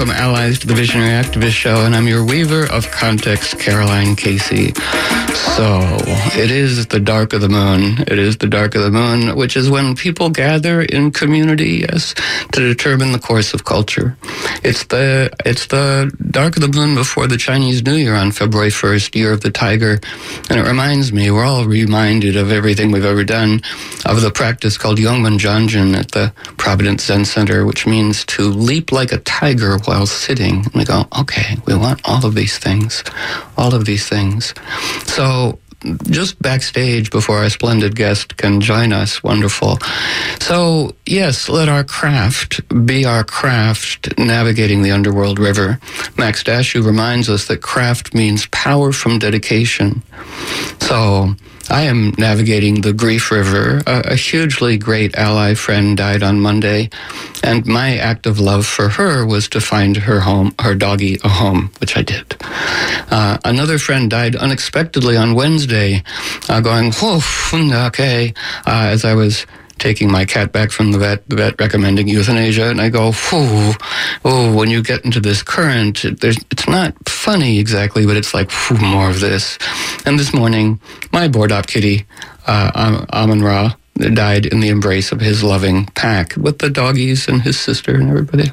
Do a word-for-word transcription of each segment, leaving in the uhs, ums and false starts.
welcome allies to the Visionary Activist Show, and I'm your weaver of context, Caroline Casey. So, it is the dark of the moon. It is the dark of the moon, which is when people gather in community, yes, to determine the course of culture. It's the it's the dark of the moon before the Chinese New Year on February first, Year of the Tiger. And it reminds me, we're all reminded of everything we've ever done, of the practice called Yongmen Janjin at the Providence Zen Center, which means to leap like a tiger while sitting. And we go, okay, we want all of these things, all of these things. So just backstage before our splendid guest can join us, wonderful. So, yes, let our craft be our craft navigating the underworld river. Max Dashu reminds us that craft means power from dedication. So, I am navigating the grief river. A, a hugely great ally friend died on Monday, and my act of love for her was to find her home, her doggy, a home, which I did. Uh, another friend died unexpectedly on Wednesday, uh, going, whoa, okay, uh, as I was taking my cat back from the vet, the vet recommending euthanasia, and I go, whew, oh, when you get into this current, it, there's, it's not funny exactly, but it's like, whew, more of this. And this morning, my board op kitty, uh, Amun Ra, died in the embrace of his loving pack with the doggies and his sister and everybody.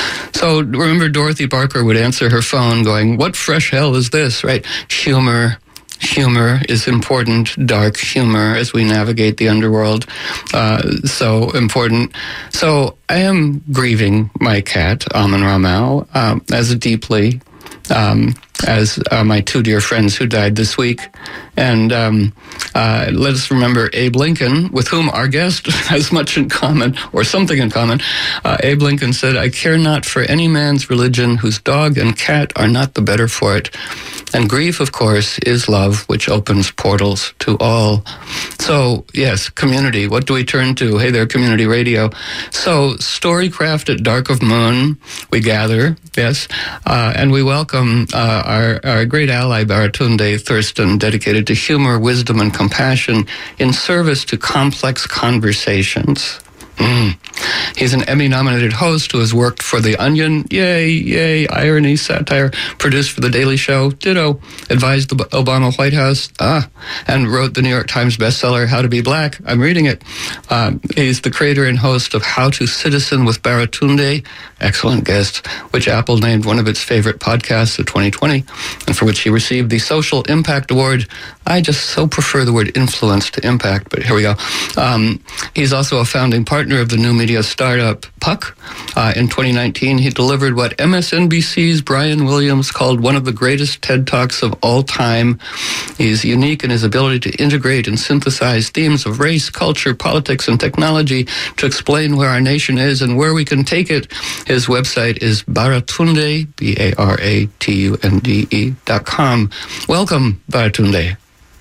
So remember, Dorothy Parker would answer her phone going, what fresh hell is this, right? Humor. Humor is important, dark humor as we navigate the underworld. Uh, so important. So I am grieving my cat, Amun Ra Mao, um, as deeply um, as uh, my two dear friends who died this week. And um, uh, let us remember Abe Lincoln, with whom our guest has much in common, or something in common. Uh, Abe Lincoln said, I care not for any man's religion whose dog and cat are not the better for it. And grief, of course, is love, which opens portals to all. So, yes, community. What do we turn to? Hey there, community radio. So, Storycraft at Dark of Moon, we gather, yes, uh, and we welcome uh, our, our great ally, Baratunde Thurston, dedicated to humor, wisdom, and compassion in service to complex conversations. Mm. He's an Emmy-nominated host who has worked for The Onion, yay, yay, irony, satire, produced for The Daily Show, ditto, advised the Obama White House, ah, and wrote the New York Times bestseller, How to Be Black. I'm reading it. Um, he's the creator and host of How to Citizen with Baratunde, excellent guest, which Apple named one of its favorite podcasts of twenty twenty, and for which he received the Social Impact Award. I just so prefer the word influence to impact, but here we go. Um, he's also a founding partner of the new media startup Puck. Uh, in twenty nineteen, he delivered what M S N B C's Brian Williams called one of the greatest TED Talks of all time. He's unique in his ability to integrate and synthesize themes of race, culture, politics, and technology to explain where our nation is and where we can take it. His website is Baratunde, B A R A T U N D E dot com. Welcome, Baratunde.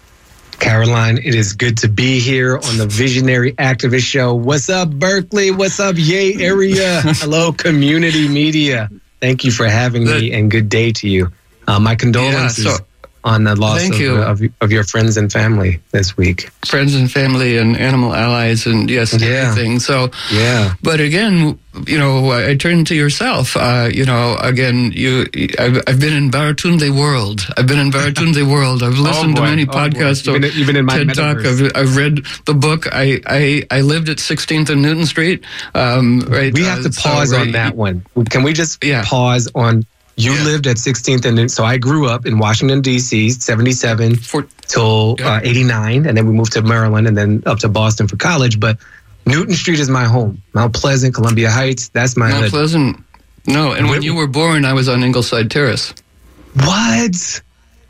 Caroline, it is good to be here on the Visionary Activist Show. What's up, Berkeley? What's up, Yay Area? Hello, community media. Thank you for having me, and good day to you. Uh, my condolences yeah, so, on the loss of, you. of of your friends and family this week. Friends and family and animal allies and yes, and yeah. everything. So, yeah. But again, you know, I turn to yourself. Uh, you know, again, you, I've, I've been in Baratunde world. I've been in Baratunde world. I've listened oh to many oh podcasts. Even, even in my TED Talk. I've, I've read the book. I, I, I lived at sixteenth and Newton Street. Um, right. We have to uh, pause so, right, on that one. Can we just yeah. pause on? You yeah. lived at sixteenth and Newton. So I grew up in Washington, D C, seventy-seven for, till yeah. uh, eighty-nine. And then we moved to Maryland and then up to Boston for college. But Newton Street is my home. Mount Pleasant, Columbia Heights, that's my Mount hood. Pleasant. No, and when, when you were born, I was on Ingleside Terrace. What?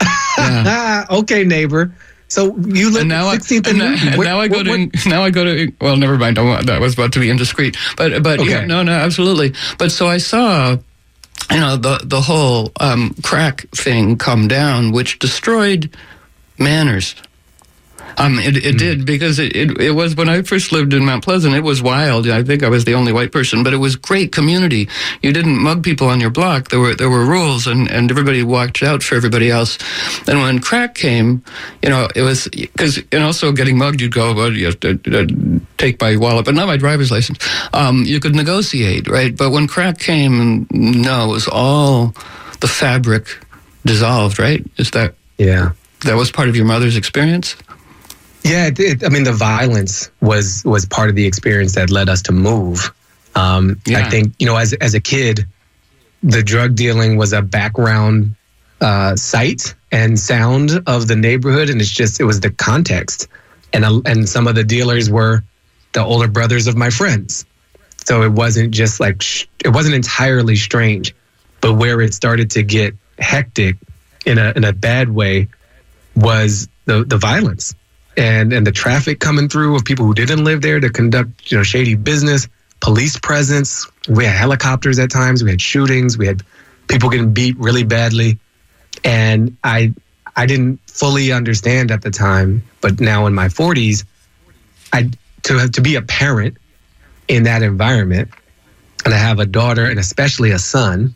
Yeah. Okay, neighbor. So you live at sixteenth and Newton. And now I go to now I go to well, never mind. That was about to be indiscreet. But but okay. yeah, no, no, absolutely. But so I saw, you know, the the whole um, crack thing come down, which destroyed manners. Um, it it mm. did, because it, it, it was, when I first lived in Mount Pleasant, it was wild. I think I was the only white person, but it was great community. You didn't mug people on your block. There were there were rules, and, and everybody watched out for everybody else. And when crack came, you know, it was, because, and also getting mugged, you'd go, well, you have to uh, take my wallet, but not my driver's license. Um, you could negotiate, right? But when crack came, no, it was all the fabric dissolved, right? Is that, yeah, that was part of your mother's experience? Yeah, it, it, I mean, the violence was was part of the experience that led us to move. Um, yeah. I think, you know, as as a kid, the drug dealing was a background uh, sight and sound of the neighborhood, and it's just, it was the context. And uh, and some of the dealers were the older brothers of my friends, so it wasn't just like sh- it wasn't entirely strange. But where it started to get hectic in a in a bad way was the the violence. And and the traffic coming through of people who didn't live there to conduct, you know, shady business, police presence. We had helicopters at times. We had shootings. We had people getting beat really badly. And I I didn't fully understand at the time, but now in my forties, I to have to be a parent in that environment, and I have a daughter and especially a son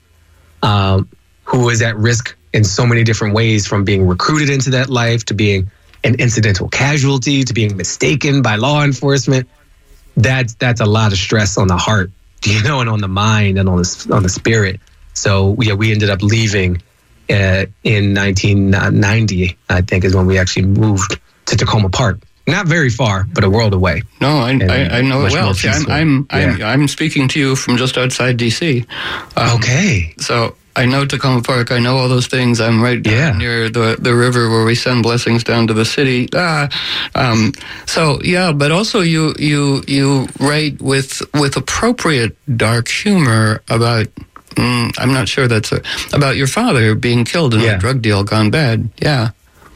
um, who is at risk in so many different ways, from being recruited into that life to being an incidental casualty to being mistaken by law enforcement. That's that's a lot of stress on the heart, you know, and on the mind and on the on the spirit. So yeah, we ended up leaving uh, in nineteen ninety, I think, is when we actually moved to Tacoma Park. Not very far, but a world away. No, I I, I know it well. See, I'm I'm I'm, yeah. I'm speaking to you from just outside D C. Um, okay. So I know Tacoma Park. I know all those things. I'm right yeah. near the, the river where we send blessings down to the city. Ah, um, so yeah, but also you you you write with with appropriate dark humor about. Mm, I'm not sure that's a, about your father being killed in yeah. a drug deal gone bad. Yeah.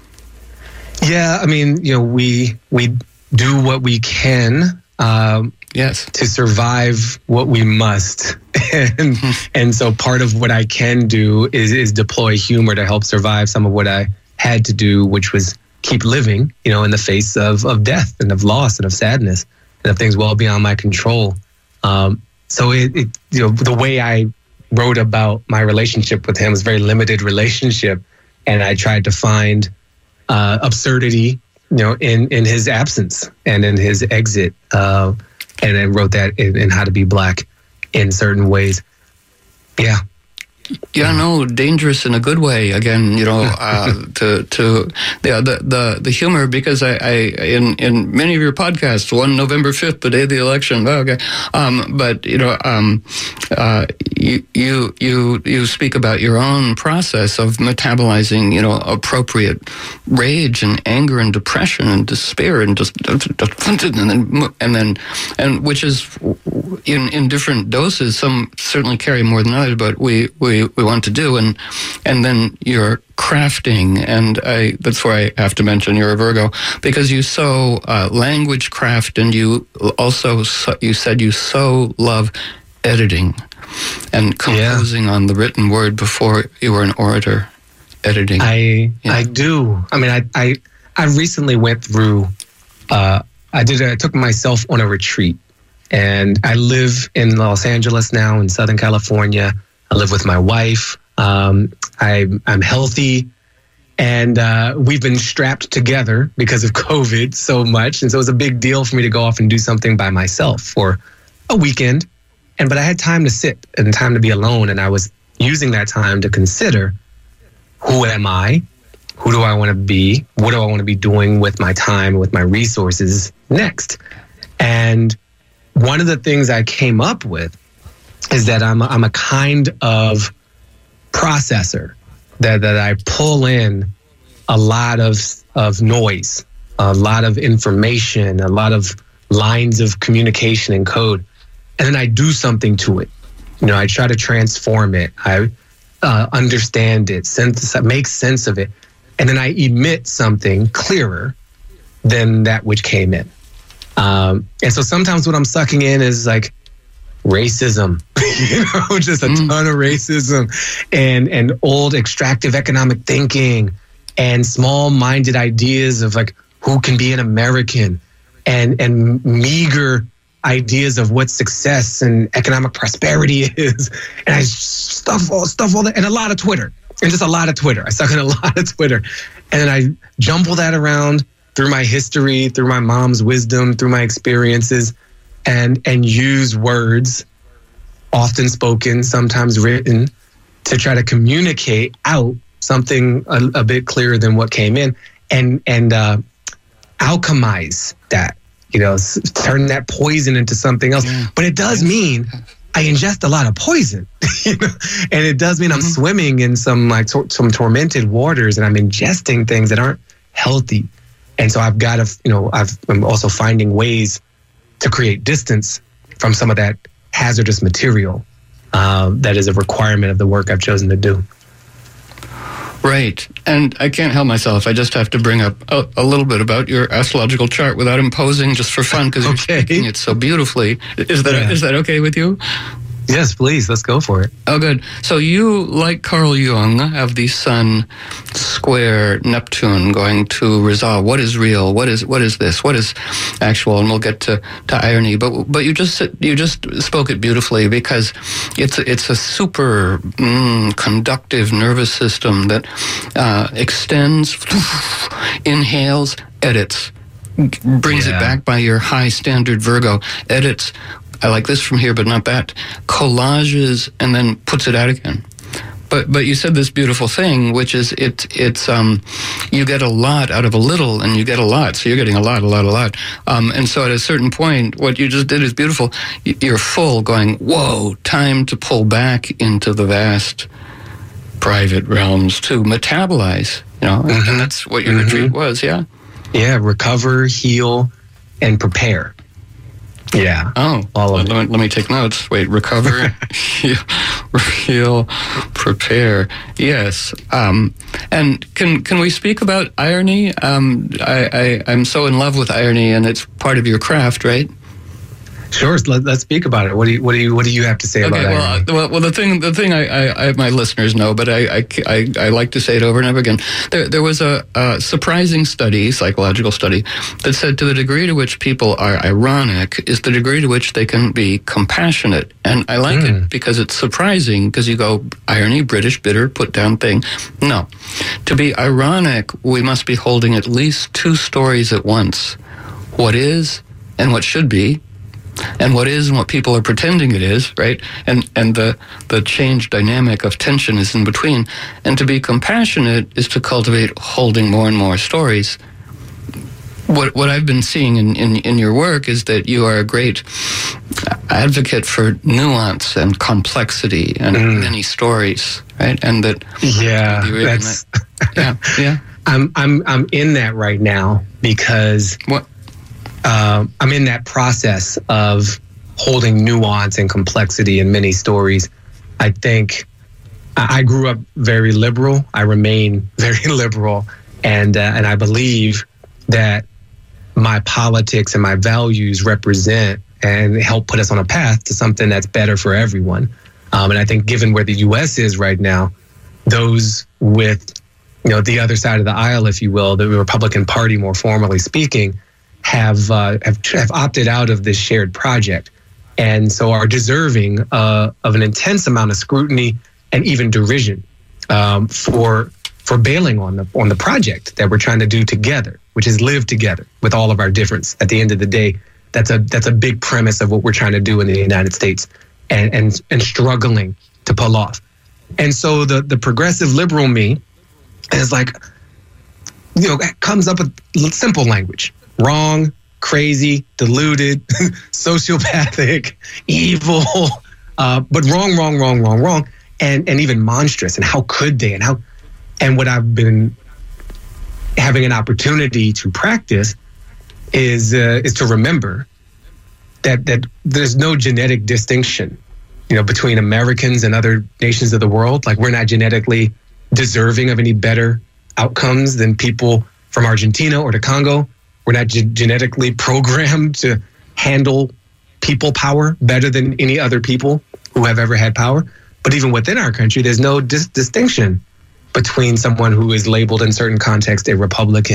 Yeah, I mean, you know, we we do what we can. Um, Yes. To survive what we must. and and so part of what I can do is is deploy humor to help survive some of what I had to do, which was keep living, you know, in the face of, of death and of loss and of sadness and of things well beyond my control. Um, so it, it you know, the way I wrote about my relationship with him was a very limited relationship, and I tried to find uh, absurdity, you know, in, in his absence and in his exit. Uh, And I wrote that in, in How to Be Black in certain ways. Yeah. Yeah, no, dangerous in a good way. Again, you know, uh, to to yeah, the the the humor, because I, I in in many of your podcasts, one November fifth, the day of the election. Oh, okay, um, but you know, um, uh, you you you you speak about your own process of metabolizing, you know, appropriate rage and anger and depression and despair and just and then and then and which is in in different doses. Some certainly carry more than others, but we we. we want to do, and and then you're crafting, and I that's where I have to mention you're a Virgo, because you so uh, language craft, and you also so, you said you so love editing and composing yeah. on the written word before you were an orator. Editing. I yeah. I do. I mean, I I, I recently went through. Uh, I did. I took myself on a retreat, and I live in Los Angeles now, in Southern California. I live with my wife. Um, I, I'm healthy, and uh, we've been strapped together because of COVID so much. And so it was a big deal for me to go off and do something by myself for a weekend. And but I had time to sit and time to be alone. And I was using that time to consider, who am I? Who do I want to be? What do I want to be doing with my time, with my resources next? And one of the things I came up with is that I'm a, I'm a kind of processor that, that I pull in a lot of of noise, a lot of information, a lot of lines of communication and code, and then I do something to it. You know, I try to transform it. I uh, understand it, synthesize, make sense of it, and then I emit something clearer than that which came in. Um, and so sometimes what I'm sucking in is like racism, you know, just a mm. ton of racism and, and old extractive economic thinking and small-minded ideas of like who can be an American, and and meager ideas of what success and economic prosperity is, and I stuff all stuff all that, and a lot of Twitter, and just a lot of Twitter. I suck in a lot of Twitter, and then I jumble that around through my history, through my mom's wisdom, through my experiences, and and use words, often spoken, sometimes written, to try to communicate out something a, a bit clearer than what came in, and and uh, alchemize that. You know, turn that poison into something else. Yeah. But it does mean I ingest a lot of poison, you know? And it does mean mm-hmm. I'm swimming in some like tor- some tormented waters, and I'm ingesting things that aren't healthy. And so I've got to, you know, I've, I'm also finding ways to create distance from some of that hazardous material uh, that is a requirement of the work I've chosen to do. Right. And I can't help myself. I just have to bring up a, a little bit about your astrological chart without imposing, just for fun, because okay. you're speaking it so beautifully. Is that yeah. is that okay with you? Yes, please. Let's go for it. Oh, good. So you, like Carl Jung, have the Sun square Neptune going to resolve what is real, what is what is this, what is actual, and we'll get to, to irony. But but you just you just spoke it beautifully, because it's a, it's a super mm, conductive nervous system that uh, extends, inhales, edits, brings yeah. it back by your high standard Virgo, edits. I like this from here, but not that. Collages, and then puts it out again. But but you said this beautiful thing, which is it it's um you get a lot out of a little, and you get a lot. So you're getting a lot, a lot, a lot. Um, and so at a certain point, what you just did is beautiful. You're full, going, whoa, time to pull back into the vast private realms to metabolize. You know, mm-hmm. and that's what your mm-hmm. retreat was. Yeah. Yeah. Recover, heal, and prepare. Yeah. Oh, all of let, me, let me take notes. Wait, recover, heal, heal, prepare. Yes. Um, and can can we speak about irony? Um, I, I I'm so in love with irony, and it's part of your craft, right? Sure. Let, let's speak about it. What do you what do you what do you have to say okay, about well, irony? Uh, well, well, the thing the thing I, I, I my listeners know, but I, I, I, I like to say it over and over again. There there was a, a surprising study, psychological study, that said to the degree to which people are ironic is the degree to which they can be compassionate. And I like mm. it because it's surprising, because you go, irony, British, bitter, put down thing. No. To be ironic, we must be holding at least two stories at once. What is and what should be, and what is and what people are pretending it is, right? And and the the change dynamic of tension is in between. And to be compassionate is to cultivate holding more and more stories. What what I've been seeing in, in, in your work is that you are a great advocate for nuance and complexity and mm. many stories, right? And that yeah, that's that, yeah, yeah. I'm I'm I'm in that right now because what. Uh, I'm in that process of holding nuance and complexity in many stories. I think I grew up very liberal. I remain very liberal, and uh, and I believe that my politics and my values represent and help put us on a path to something that's better for everyone. Um, and I think, given where the U S is right now, those with you know the other side of the aisle, if you will, the Republican Party, more formally speaking, have, uh, have have opted out of this shared project, and so are deserving uh, of an intense amount of scrutiny and even derision um, for for bailing on the on the project that we're trying to do together, which is live together with all of our difference. At the end of the day, that's a that's a big premise of what we're trying to do in the United States, and and and struggling to pull off. And so the the progressive liberal me is like, you know, comes up with simple language. Wrong, crazy, deluded, sociopathic, evil, uh, but wrong, wrong, wrong, wrong, wrong, and and even monstrous. And how could they? And how? And what I've been having an opportunity to practice is uh, is to remember that that there's no genetic distinction, you know, between Americans and other nations of the world. Like, we're not genetically deserving of any better outcomes than people from Argentina or the Congo. We're not ge- genetically programmed to handle people power better than any other people who have ever had power. But even within our country, there's no dis- distinction between someone who is labeled in certain contexts a Republican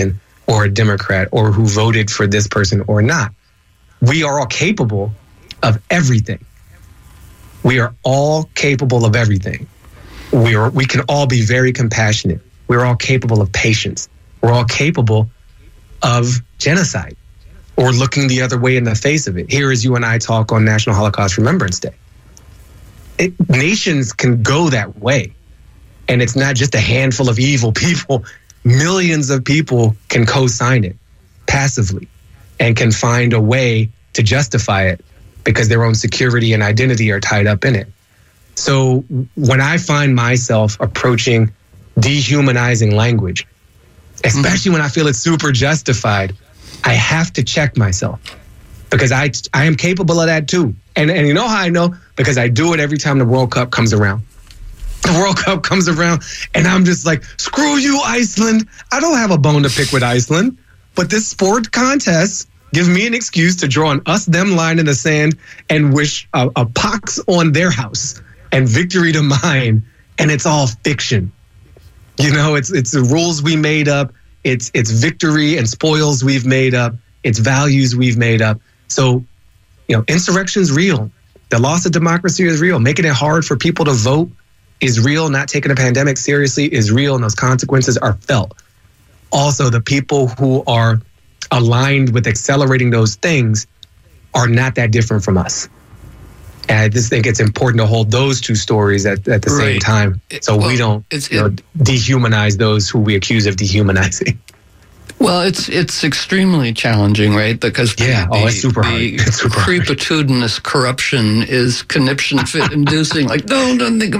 or a Democrat or who voted for this person or not. We are all capable of everything. We are all capable of everything. We are. We can all be very compassionate. We're all capable of patience. We're all capable of genocide or looking the other way in the face of it. Here as you and I talk on National Holocaust Remembrance Day. It, nations can go that way. And it's not just a handful of evil people. Millions of people can co-sign it passively and can find a way to justify it because their own security and identity are tied up in it. So when I find myself approaching dehumanizing language, especially mm-hmm. when I feel it's super justified, I have to check myself because I I am capable of that too. And and you know how I know? Because I do it every time the World Cup comes around. The World Cup comes around and I'm just like, screw you, Iceland. I don't have a bone to pick with Iceland, but this sport contest gives me an excuse to draw an us-them line in the sand and wish a, a pox on their house and victory to mine. And it's all fiction. You know, it's it's the rules we made up. It's it's victory and spoils we've made up. It's values we've made up. So, you know, insurrection's real. The loss of democracy is real. Making it hard for people to vote is real. Not taking a pandemic seriously is real, and those consequences are felt. Also, the people who are aligned with accelerating those things are not that different from us. And I just think it's important to hold those two stories at, at the right. same time, so well, we don't it's, you know, it, dehumanize those who we accuse of dehumanizing. Well, it's it's extremely challenging, right? Because yeah, the, oh, it's super the hard. It's super creepitudinous hard. Corruption is conniption fit inducing. Like, no, don't think.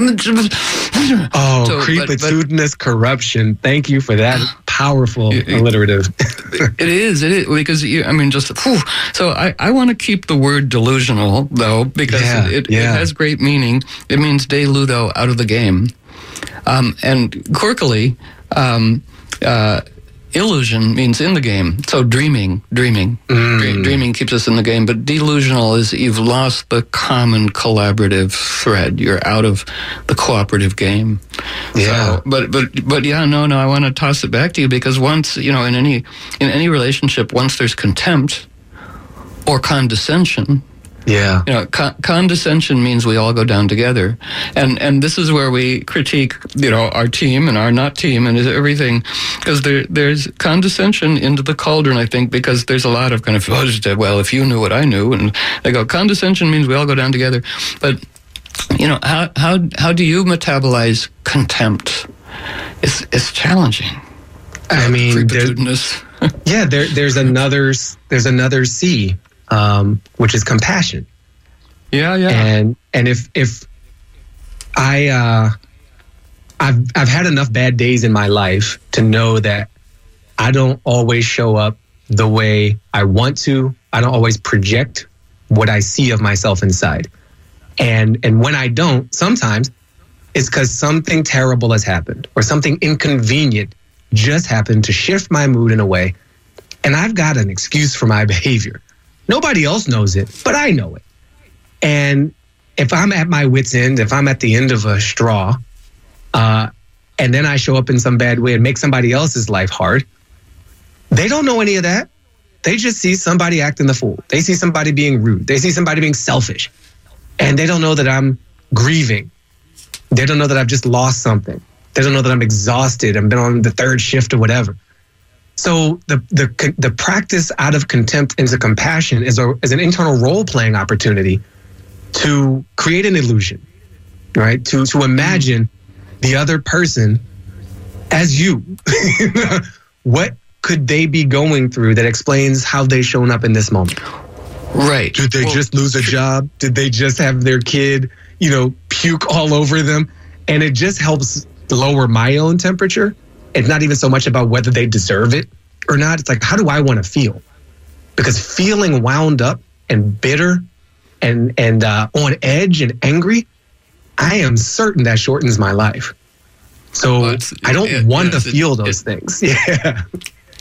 Oh, so, creepitudinous but, but, corruption. Thank you for that powerful it, alliterative. It is. It is because you, I mean, just whew. So I, I want to keep the word delusional though because yeah, it, yeah. it has great meaning. It means de ludo, out of the game, um, and quirkily. Um, uh, Illusion means in the game. So dreaming, dreaming, mm. Dre- dreaming keeps us in the game. But delusional is you've lost the common collaborative thread. You're out of the cooperative game. Yeah. So, but but but yeah, no, no. I want to toss it back to you because once you know, in any in any relationship, once there's contempt or condescension. Yeah. You know, con- condescension means we all go down together. And and this is where we critique, you know, our team and our not team and everything. Because there there's condescension into the cauldron, I think, because there's a lot of kind of, well, if you knew what I knew. And they go, condescension means we all go down together. But, you know, how how how do you metabolize contempt? It's, it's challenging. I mean, yeah, there, there's another there's another C. Um, which is compassion. Yeah, yeah. And and if if I uh, I've I've had enough bad days in my life to know that I don't always show up the way I want to. I don't always project what I see of myself inside. And and when I don't, sometimes it's because something terrible has happened or something inconvenient just happened to shift my mood in a way. And I've got an excuse for my behavior. Nobody else knows it, but I know it. And if I'm at my wit's end, if I'm at the end of a straw, uh, and then I show up in some bad way and make somebody else's life hard, they don't know any of that. They just see somebody acting the fool. They see somebody being rude. They see somebody being selfish. And they don't know that I'm grieving. They don't know that I've just lost something. They don't know that I'm exhausted. I've been on the third shift or whatever. So the the the practice out of contempt into compassion is a is an internal role playing opportunity to create an illusion, right? To to imagine the other person as you. What could they be going through that explains how they've shown up in this moment? Right. Did they well, just lose a job? Did they just have their kid, you know, puke all over them? And it just helps lower my own temperature. It's not even so much about whether they deserve it or not. It's like, how do I want to feel? Because feeling wound up and bitter and and uh, on edge and angry, I am certain that shortens my life. So well, I don't yeah, want yeah, to feel it, those it, things. Yeah.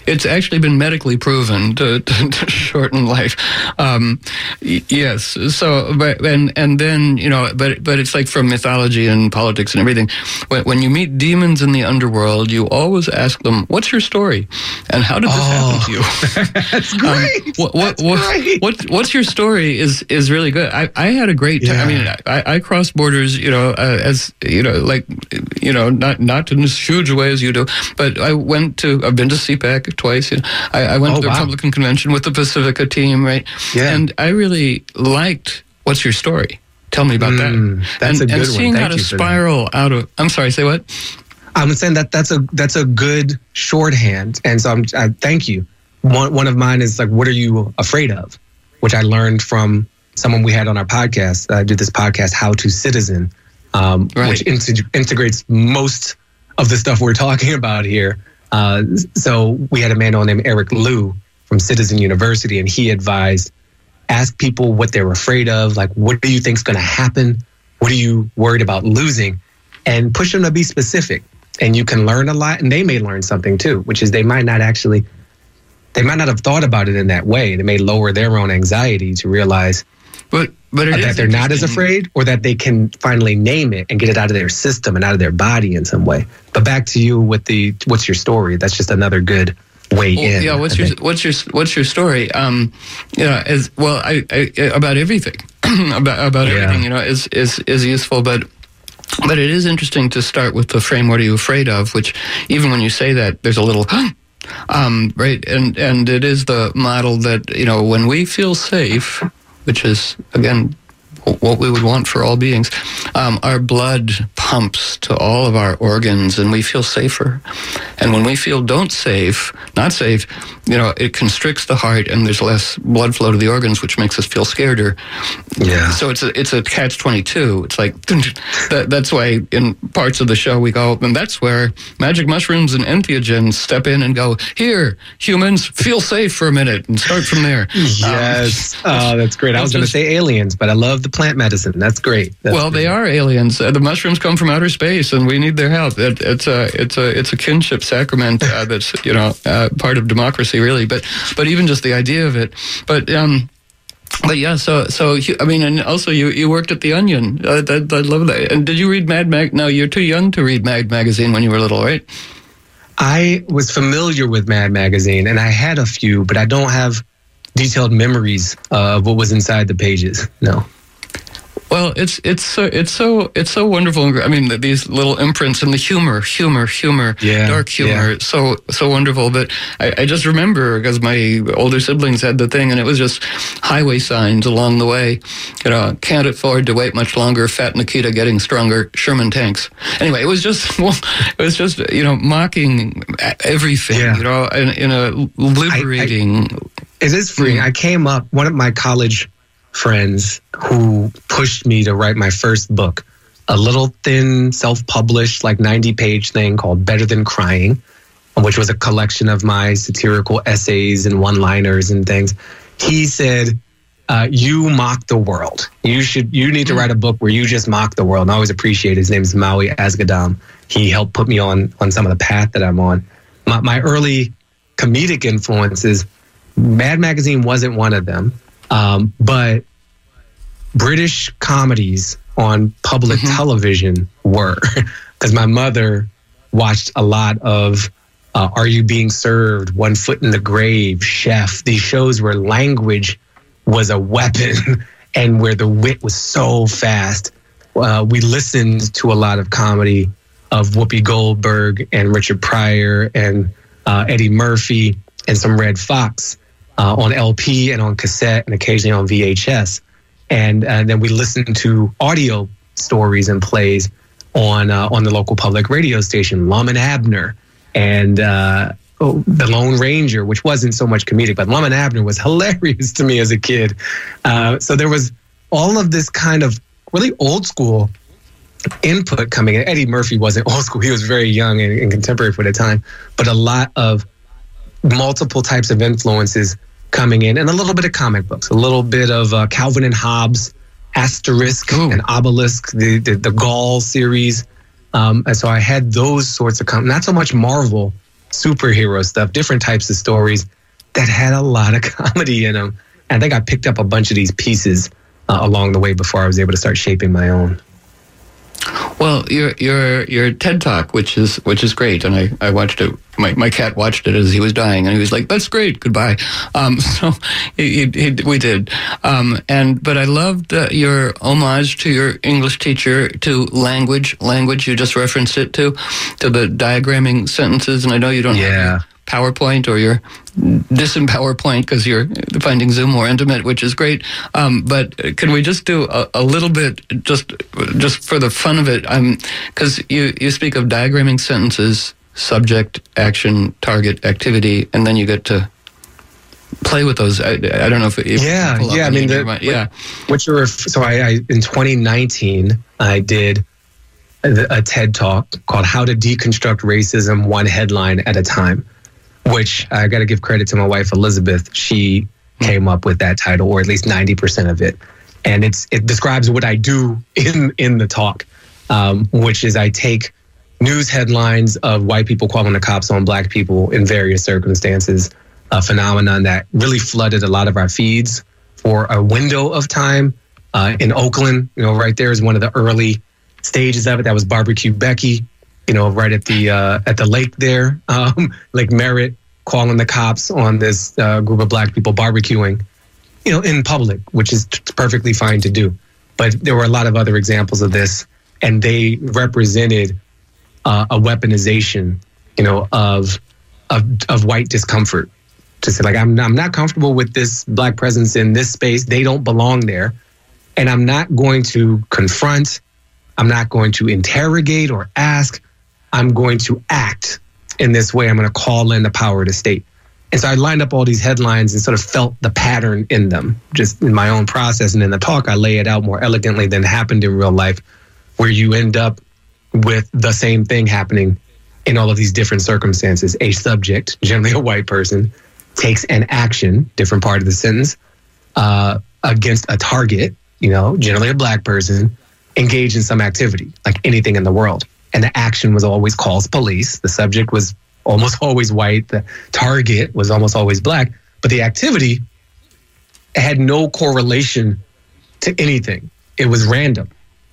it's actually been medically proven to, to, to shorten life. Um, y- yes. So, but, and, and then, you know, but, but it's like from mythology and politics and everything. When, when you meet demons in the underworld, you always ask them, what's your story? And how did this oh, happen to you? That's great. Um, what, what, that's what, great. what, what's your story is, is really good. I, I had a great time. Yeah. I mean, I, I crossed borders, you know, uh, as, you know, like, you know, not, not in as huge a way as you do, but I went to, I've been to C PAC twice. You know, I, I went Oh, to the wow. Republican Convention with the Pacifica team, right? Yeah. And I really liked What's Your Story? Tell me about Mm, that. that's and, a good and seeing one. how Thank to you for spiral out of, I'm sorry, say what? I'm saying that that's a that's a good shorthand, and so I'm I, thank you. One one of mine is like, what are you afraid of? Which I learned from someone we had on our podcast. I did this podcast, How to Citizen, um, Right. which integ- integrates most of the stuff we're talking about here. Uh, so we had a man on named Eric Liu from Citizen University, and he advised, ask people what they're afraid of, like, what do you think's going to happen? What are you worried about losing? And push them to be specific. And you can learn a lot, and they may learn something too, which is they might not actually, they might not have thought about it in that way. It may lower their own anxiety to realize But, but it that is they're not as interesting. afraid, or that they can finally name it and get it out of their system and out of their body in some way. But back to you with the, what's your story? That's just another good way Well, in. yeah, what's I your think. what's your what's your story? Um, you know, as well, I, I about everything, about about Yeah. everything. You know, is is is useful, but. But it is interesting to start with the frame, what are you afraid of? Which, even when you say that, there's a little, um, right? And and it is the model that, you know, when we feel safe, which is, again, what we would want for all beings, um, our blood pumps to all of our organs and we feel safer. And when we feel don't safe, not safe, you know, it constricts the heart and there's less blood flow to the organs, which makes us feel scareder. Yeah. So it's a, it's a catch twenty-two. It's like, that, that's why in parts of the show we go, and that's where magic mushrooms and entheogens step in and go, here, humans, feel safe for a minute and start from there. Yes. Um, oh, that's great. I was going to just- say aliens, but I love the plant medicine. That's great. That's well, they great. are aliens. Uh, the mushrooms come from outer space, and we need their help. It, it's a it's a it's a kinship sacrament uh, that's you know uh, part of democracy, really. But but even just the idea of it. But um, but yeah. So so you- I mean, and also you, you worked at the Onion. I, I, I love that. And did you read Mad Mag? No, you're too young to read Mad Magazine when you were little, right? I was familiar with Mad Magazine, and I had a few, but I don't have detailed memories of what was inside the pages. No. Well, it's it's so it's so it's so wonderful. I mean, these little imprints and the humor, humor, humor, Yeah, dark humor, yeah. so so wonderful. But I, I just remember because my older siblings had the thing, and it was just highway signs along the way. You know, can't afford to wait much longer. Fat Nikita getting stronger. Sherman tanks. Anyway, it was just well, it was just you know mocking everything. Yeah. You know, in, in a liberating. It is freeing. Mm. I came up, one of my college friends who pushed me to write my first book, a little thin, self-published, like ninety-page thing called Better Than Crying, which was a collection of my satirical essays and one-liners and things. He said, uh, you mock the world. You should. You need to write a book where you just mock the world. And I always appreciate it. His name is Maui Asgadam. He helped put me on on some of the path that I'm on. My, my early comedic influences, Mad Magazine wasn't one of them, um, but British comedies on public Mhm. television were, because my mother watched a lot of uh, Are You Being Served, One Foot in the Grave, Chef, these shows where language was a weapon and where the wit was so fast. Uh, we listened to a lot of comedy of Whoopi Goldberg and Richard Pryor and uh, Eddie Murphy and some Red Fox uh, on L P and on cassette and occasionally on V H S. And, and then we listened to audio stories and plays on uh, on the local public radio station, Lum and Abner, and uh, oh, The Lone Ranger, which wasn't so much comedic, but Lum and Abner was hilarious to me as a kid. Uh, so there was all of this kind of really old school input coming in. Eddie Murphy wasn't old school. He was very young and, and contemporary for the time, but a lot of multiple types of influences coming in, and a little bit of comic books, a little bit of uh, Calvin and Hobbes, Asterisk Ooh. and Obelisk, the, the, the Gaul series. Um, and so I had those sorts of, com- not so much Marvel superhero stuff, different types of stories that had a lot of comedy in them. And I think I picked up a bunch of these pieces uh, along the way before I was able to start shaping my own. Well, your your your TED Talk, which is which is great, and I, I watched it. My my cat watched it as he was dying, and he was like, "That's great, goodbye." Um, so he, he, he, we did, um, and but I loved uh, your homage to your English teacher to language. Language, you just referenced it to, to the diagramming sentences, and I know you don't yeah. have PowerPoint or you're dissing PowerPoint because you're finding Zoom more intimate, which is great. Um, but can we just do a, a little bit, just just for the fun of it? Because um, you, you speak of diagramming sentences, subject, action, target, activity, and then you get to play with those. I, I don't know if it, yeah, yeah. I mean, the, yeah. What you're so I, I in twenty nineteen I did a, a TED Talk called "How to Deconstruct Racism One Headline at a Time," which I got to give credit to my wife, Elizabeth. She came up with that title, or at least ninety percent of it. And it's it describes what I do in, in the talk, um, which is I take news headlines of white people calling the cops on black people in various circumstances, a phenomenon that really flooded a lot of our feeds for a window of time. Uh, in Oakland, you know, right there is one of the early stages of it. That was Barbecue Becky. You know, right at the uh, at the lake there, um, Lake Merritt, calling the cops on this uh, group of black people barbecuing, you know, in public, which is t- perfectly fine to do. But there were a lot of other examples of this, and they represented uh, a weaponization, you know, of, of of white discomfort. To say, like, I'm I'm not comfortable with this black presence in this space. They don't belong there, and I'm not going to confront. I'm not going to interrogate or ask. I'm going to act in this way. I'm going to call in the power of the state. And so I lined up all these headlines and sort of felt the pattern in them, just in my own process. And in the talk, I lay it out more elegantly than happened in real life, where you end up with the same thing happening in all of these different circumstances. A subject, generally a white person, takes an action, different part of the sentence, uh, against a target, you know, generally a black person, engaged in some activity, like anything in the world. And the action was always calls police. The subject was almost always white. The target was almost always black. But the activity had no correlation to anything. It was random.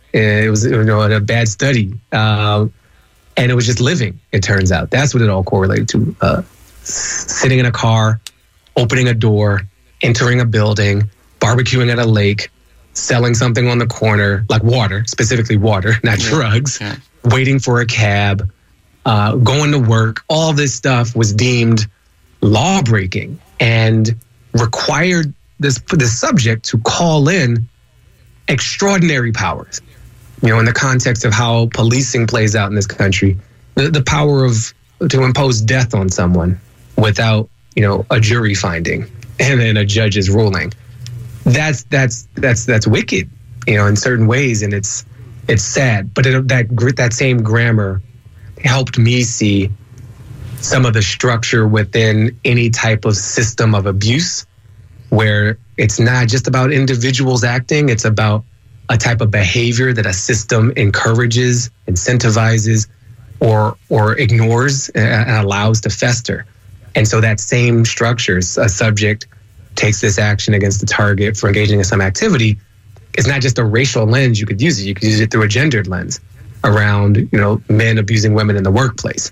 It was, you know, a bad study. Uh, and it was just living, it turns out. That's what it all correlated to. Uh, sitting in a car, opening a door, entering a building, barbecuing at a lake, selling something on the corner, like water, specifically water, not yeah. drugs. Yeah. Waiting for a cab, uh, going to work, all this stuff was deemed law-breaking and required this this subject to call in extraordinary powers. You know, in the context of how policing plays out in this country, the, the power of to impose death on someone without, you know, a jury finding and then a judge's ruling. That's that's that's that's wicked, you know, in certain ways, and it's. It's sad, but it, that that same grammar helped me see some of the structure within any type of system of abuse, where it's not just about individuals acting, it's about a type of behavior that a system encourages, incentivizes, or or ignores and allows to fester. And so that same structure, a subject takes this action against the target for engaging in some activity. It's not just a racial lens you could use it. You could use it through a gendered lens around, you know, men abusing women in the workplace.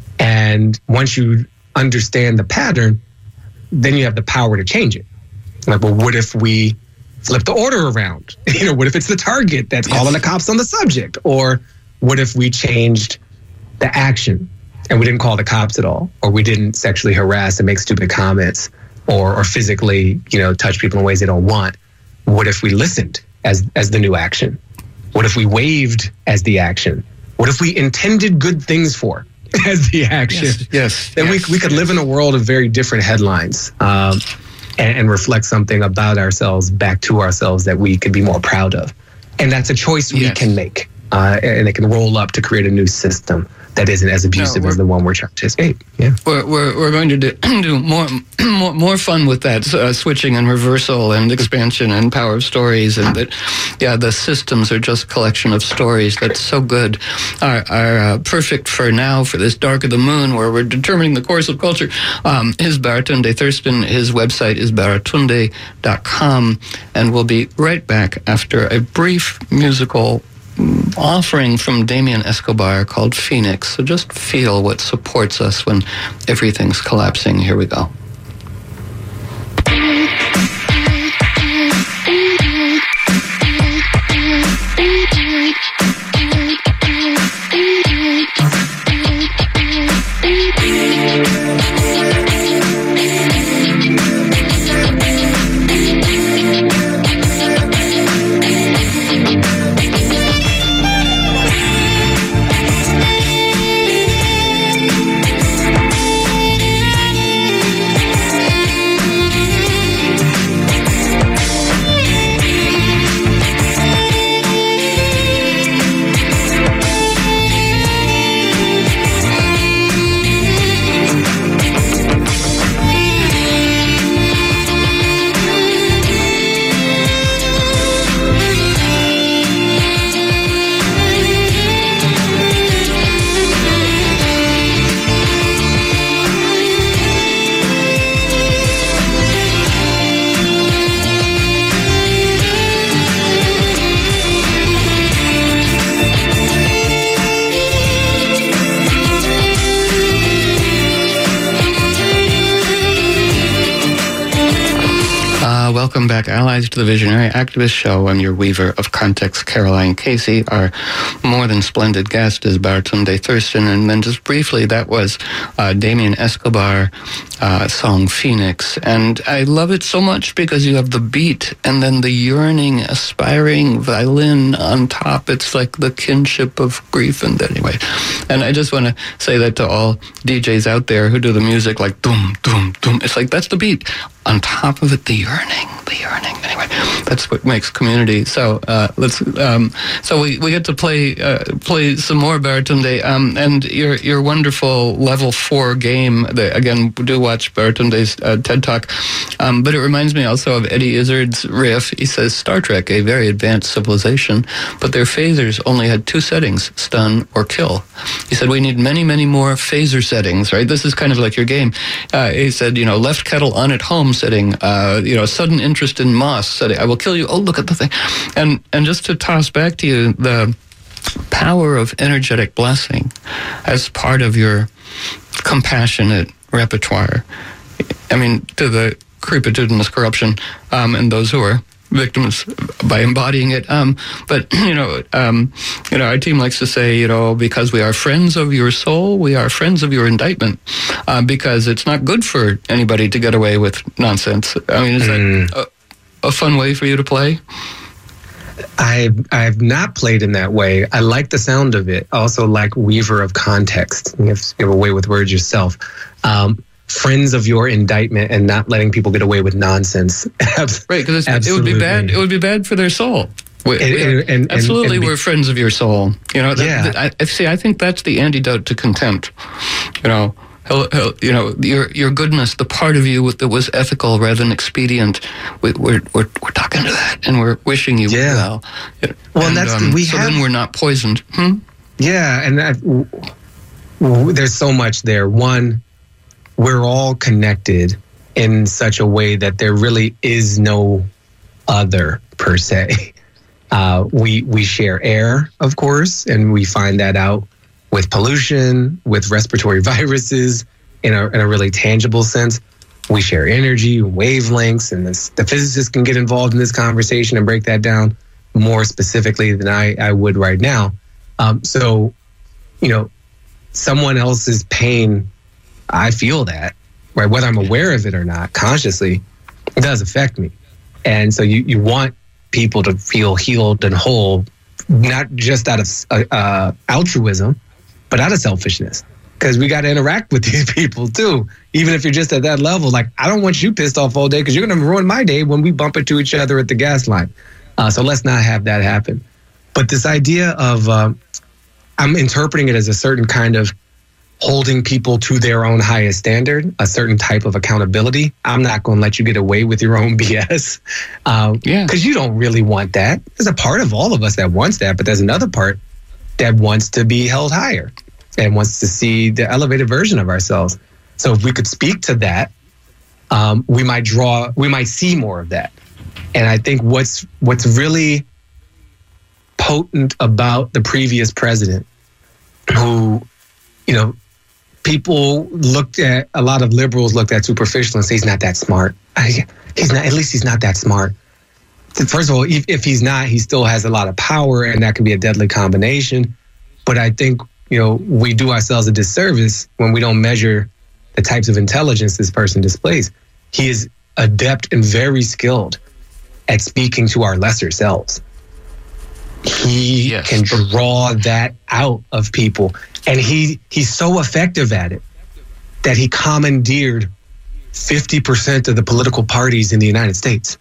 And once you understand the pattern, then you have the power to change it. Like, well, what if we flip the order around? You know, what if it's the target that's yes. calling the cops on the subject? Or what if we changed the action and we didn't call the cops at all? Or we didn't sexually harass and make stupid comments or, or physically, you know, touch people in ways they don't want? What if we listened as as the new action? What if we waved as the action? What if we intended good things for as the action? Yes, yes. Then yes, we we could yes. live in a world of very different headlines um, and, and reflect something about ourselves back to ourselves that we could be more proud of. And that's a choice we yes. can make. uh, and it can roll up to create a new system that isn't as abusive no, as the one we're trying to escape. Yeah, we're we're, we're going to do, do more, more more fun with that uh, switching and reversal and expansion and power of stories, and that yeah, the systems are just a collection of stories. That's so good. Are are uh, perfect for now for this Dark of the Moon, where we're determining the course of culture. Um, his Baratunde Thurston. His website is baratunde dot com, and we'll be right back after a brief musical offering from Damien Escobar called Phoenix. So just feel what supports us when everything's collapsing. Here we go. Welcome back, allies, to the Visionary Activist Show. I'm your weaver of context, Caroline Casey. Our more than splendid guest is Baratunde Thurston. And then just briefly, that was uh, Damien Escobar uh, song Phoenix. And I love it so much because you have the beat and then the yearning, aspiring violin on top. It's like the kinship of grief. And anyway, and I just want to say that to all D Js out there who do the music like doom, doom, doom. It's like, that's the beat. On top of it, the yearning, the yearning. Anyway, that's what makes community. So uh, let's. Um, so we, we get to play uh, play some more Baratunde, um, and your your wonderful level four game. The, again, do watch Baratunde's uh, TED Talk. Um, but it reminds me also of Eddie Izzard's riff. He says Star Trek, a very advanced civilization, but their phasers only had two settings: stun or kill. He said we need many many more phaser settings. Right. This is kind of like your game. Uh, he said, you know, left kettle on at home setting, uh, you know, sudden interest in moss setting. I will kill you. Oh, look at the thing. And and just to toss back to you the power of energetic blessing as part of your compassionate repertoire. I mean, to the creepitudinous corruption um, and those who are victims by embodying it. Um, but, you know, um, you know, our team likes to say, you know, because we are friends of your soul, we are friends of your indictment, uh, because it's not good for anybody to get away with nonsense. I mean, is mm. that a, a fun way for you to play? I I've not played in that way. I like the sound of it. I also like weaver of context. You have, you have a way with words yourself. Um, friends of your indictment and not letting people get away with nonsense. Right, because it would be bad. It would be bad for their soul. We, and, we are, and, and, absolutely, and, and we're friends of your soul. You know, that, yeah. that, I see. I think that's the antidote to contempt. You know, he'll, he'll, you know, your your goodness, the part of you that was ethical rather than expedient. We, we're we're we're talking to that, and we're wishing you yeah. well. Well, and, that's um, we so have, then we're not poisoned. Hmm? Yeah, and that, w- there's so much there. One, we're all connected in such a way that there really is no other per se. Uh, we we share air, of course, and we find that out with pollution, with respiratory viruses, in a in a really tangible sense. We share energy, wavelengths, and this, the physicists can get involved in this conversation and break that down more specifically than I, I would right now. Um, so, you know, someone else's pain, I feel that, right? Whether I'm aware of it or not, consciously, it does affect me. And so you, you want people to feel healed and whole, not just out of uh, uh, altruism, but out of selfishness. Because we got to interact with these people too. Even if you're just at that level, like, I don't want you pissed off all day because you're going to ruin my day when we bump into each other at the gas line. Uh, so let's not have that happen. But this idea of, uh, I'm interpreting it as a certain kind of holding people to their own highest standard, a certain type of accountability. I'm not going to let you get away with your own B S. Um, yeah. Because you don't really want that. There's a part of all of us that wants that, but there's another part that wants to be held higher and wants to see the elevated version of ourselves. So if we could speak to that, um, we might draw, we might see more of that. And I think what's what's really potent about the previous president, who, you know, people looked at, a lot of liberals looked at superficial and say he's not that smart. He's not, at least he's not that smart. First of all, if, if he's not, he still has a lot of power, and that can be a deadly combination. But I think, you know, we do ourselves a disservice when we don't measure the types of intelligence this person displays. He is adept and very skilled at speaking to our lesser selves. He yes. can draw that out of people. And he he's so effective at it that he commandeered fifty percent of the political parties in the United States.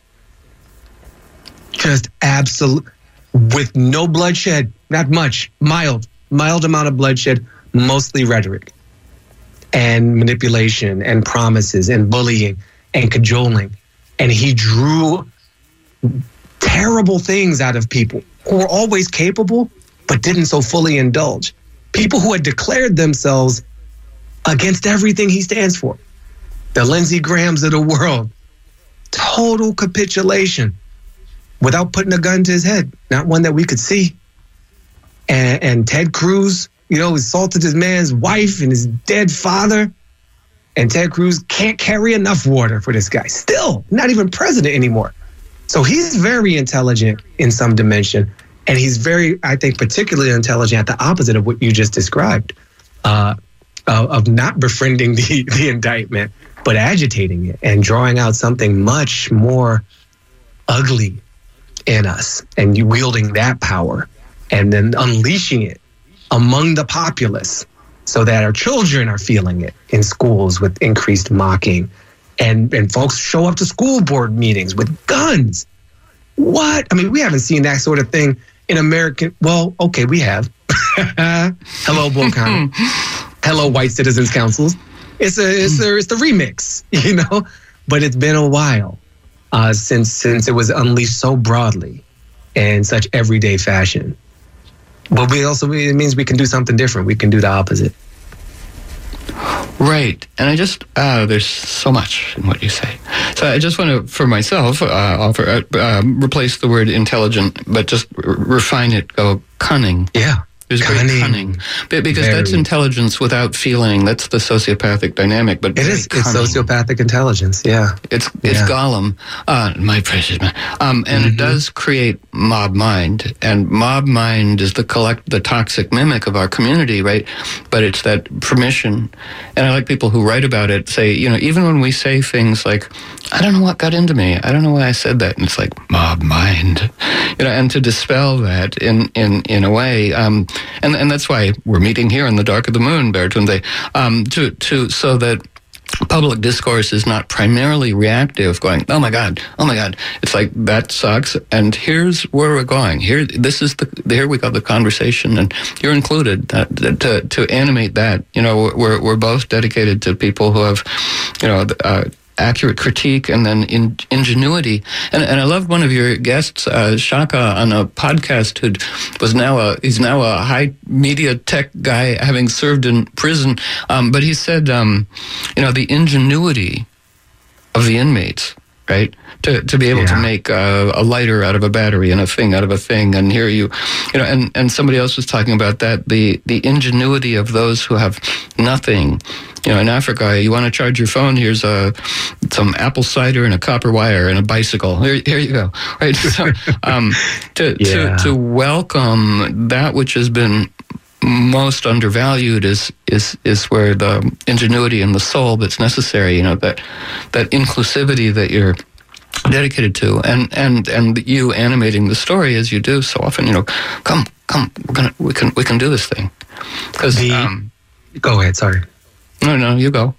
Just absolute, with no bloodshed, not much, mild, mild amount of bloodshed, mostly rhetoric and manipulation and promises and bullying and cajoling. And he drew terrible things out of people who were always capable, but didn't so fully indulge. People who had declared themselves against everything he stands for. The Lindsey Grahams of the world. Total capitulation without putting a gun to his head. Not one that we could see. And, and Ted Cruz, you know, assaulted his man's wife and his dead father. And Ted Cruz can't carry enough water for this guy. Still, not even president anymore. So he's very intelligent in some dimension. And he's very, I think, particularly intelligent at the opposite of what you just described, uh, of, of not befriending the, the indictment, but agitating it and drawing out something much more ugly in us, and you wielding that power and then unleashing it among the populace so that our children are feeling it in schools with increased mocking. And, and folks show up to school board meetings with guns. What? I mean, we haven't seen that sort of thing in American. Well, okay, we have. Hello, Bull County. Hello, White Citizens Councils. It's a, it's a, it's the remix, you know. But it's been a while uh, since since it was unleashed so broadly in such everyday fashion. But we also it means we can do something different. We can do the opposite. Right. And I just, uh, there's so much in what you say. So I just want to, for myself, uh, offer, uh, um, replace the word intelligent, but just r- refine it, go cunning. Yeah. There's cunning. Great cunning. Because very. That's intelligence without feeling. That's the sociopathic dynamic. But it is. Cunning. It's sociopathic intelligence. Yeah. It's it's yeah. Gollum, uh, my precious man. Um, and mm-hmm. it does create mob mind. And mob mind is the collect, the toxic mimic of our community, right? But it's that permission. And I like people who write about it say, you know, even when we say things like, I don't know what got into me. I don't know why I said that. And it's like mob mind, you know. And to dispel that in in in a way. Um, And and that's why we're meeting here in the dark of the moon, Baratunde, um, to to so that public discourse is not primarily reactive, going, oh my God, oh my God. It's like, that sucks, and here's where we're going. Here, this is the here we got the conversation, and you're included. Uh, to to animate that, you know, we're we're both dedicated to people who have, you know, uh, accurate critique and then in, ingenuity. And and I love one of your guests, uh, Shaka, on a podcast who was now a, he's now a high media tech guy having served in prison. Um, but he said, um, you know, the ingenuity of the inmates, right? To to be able yeah. to make uh, a lighter out of a battery and a thing out of a thing. And here you, you know, and, and somebody else was talking about that, the, the ingenuity of those who have nothing. You know, in Africa, you want to charge your phone, here's a, some apple cider and a copper wire and a bicycle. Here, here you go. Right? So um, to, yeah. to to welcome that which has been most undervalued is is is where the ingenuity and the soul that's necessary, you know, that that inclusivity that you're dedicated to, and and and you animating the story as you do so often, you know, come come we're gonna we can we can do this thing. Because um, go ahead, sorry. No, no, you go.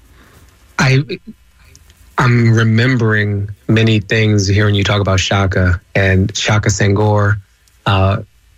I I'm remembering many things hearing you talk about Shaka and Shaka Senghor. Uh,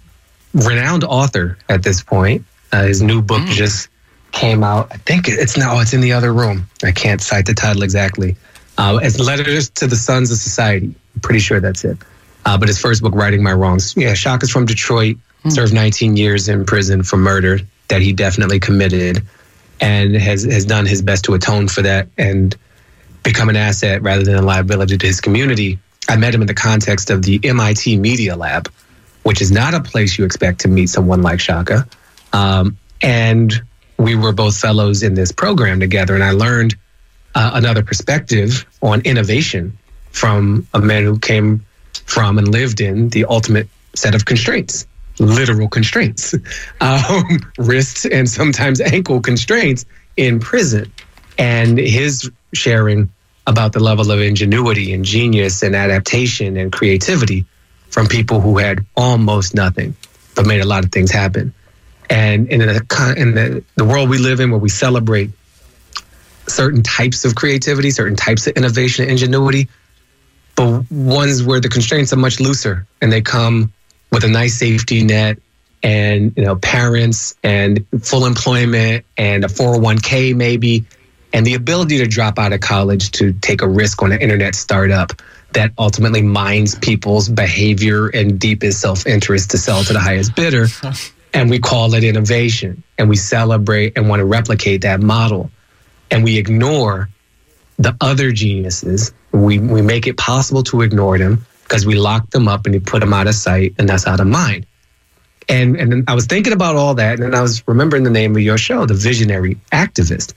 renowned author at this point. Uh, his new book mm. just came out. I think it's now, it's in the other room. I can't cite the title exactly. Uh, it's Letters to the Sons of Society. I'm pretty sure that's it. Uh, but his first book, Righting My Wrongs. Yeah, Shaka's from Detroit, mm. served nineteen years in prison for murder that he definitely committed, and has, has done his best to atone for that and become an asset rather than a liability to his community. I met him in the context of the M I T Media Lab, which is not a place you expect to meet someone like Shaka. Um, and we were both fellows in this program together, and I learned uh, another perspective on innovation from a man who came from and lived in the ultimate set of constraints, literal constraints, um, wrist and sometimes ankle constraints in prison. And his sharing about the level of ingenuity and genius and adaptation and creativity from people who had almost nothing, but made a lot of things happen. And in, the, in the, the world we live in, where we celebrate certain types of creativity, certain types of innovation and ingenuity, but ones where the constraints are much looser and they come with a nice safety net and, you know, parents and full employment and a four oh one k maybe, and the ability to drop out of college to take a risk on an internet startup that ultimately mines people's behavior and deepest self-interest to sell to the highest bidder. And we call it innovation, and we celebrate and want to replicate that model. And we ignore the other geniuses. We we make it possible to ignore them because we lock them up and we put them out of sight, and that's out of mind. And and then I was thinking about all that, and then I was remembering the name of your show, The Visionary Activist.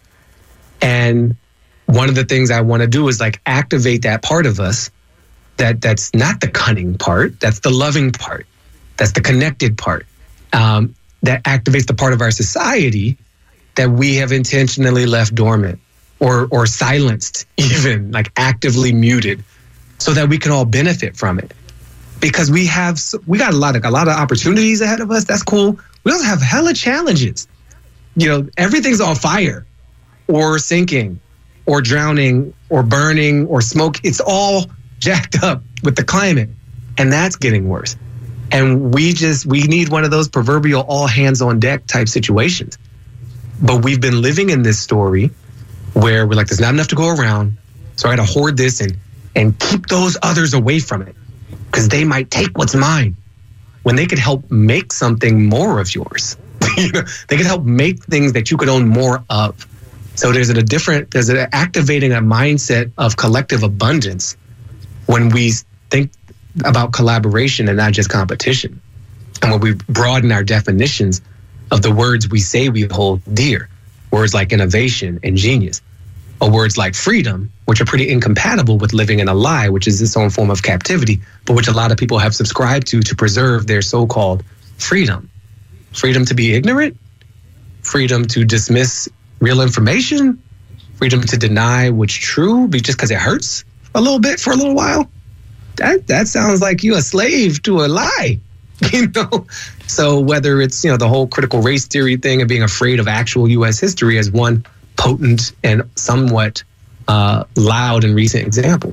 And one of the things I want to do is like activate that part of us that that's not the cunning part, that's the loving part, that's the connected part, um, that activates the part of our society that we have intentionally left dormant or or silenced, even like actively muted, so that we can all benefit from it. Because we have we got a lot of a lot of opportunities ahead of us. That's cool. We also have hella challenges. You know, everything's on fire, or sinking, or drowning, or burning, or smoke. It's all jacked up with the climate, and that's getting worse. And we just we need one of those proverbial all hands on deck type situations. But we've been living in this story where we're like, there's not enough to go around, so I got to hoard this and and keep those others away from it because they might take what's mine when they could help make something more of yours. You know, they could help make things that you could own more of. So there's a different, there's an activating a mindset of collective abundance when we think about collaboration and not just competition, and when we broaden our definitions of the words we say we hold dear, words like innovation and genius, or words like freedom, which are pretty incompatible with living in a lie, which is its own form of captivity, but which a lot of people have subscribed to to preserve their so-called freedom. Freedom to be ignorant, freedom to dismiss real information, freedom to deny what's true just because it hurts a little bit for a little while. That that sounds like you're a slave to a lie. You know, so whether it's, you know, the whole critical race theory thing and being afraid of actual U S history as one potent and somewhat uh, loud and recent example.